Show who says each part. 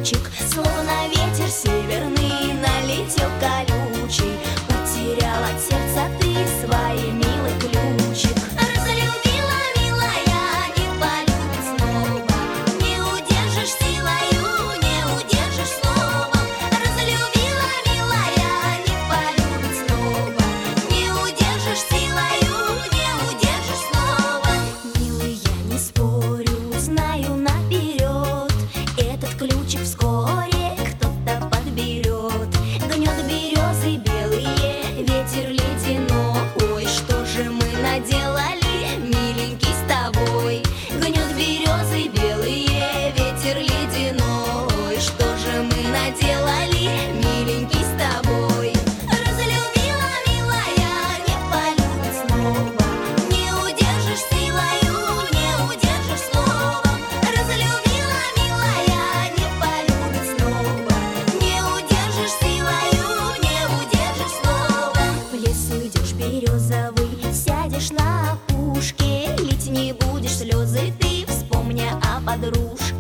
Speaker 1: ключик, словно ветер северный налетел колючий. Потерял от сердца ты свой милый ключик. Разлюбила, милая, не полюбит снова, не удержишь силою, не удержишь словом. Разлюбила, милая, не полюбит снова, не удержишь силою, не удержишь словом. Милый, я не спорю, знаю наперед, этот ключик вскоре кто-то подберет. Гнет березы белые, ветер ледяной. Ой, что же мы наделали, миленький, с тобой? Гнет березы белые, ветер ледяной. Что же мы наделали, миленький, с тобой? Разлюбила, милая, не полюбит снова, не удержишь силою, не удержишь словом. Разлюбила, милая, не полюбит снова, не удержишь силою, не удержишь словом. В лесу идешь березовый, сядешь на опушке, лить не будешь слезы ты, вспомня о подружке.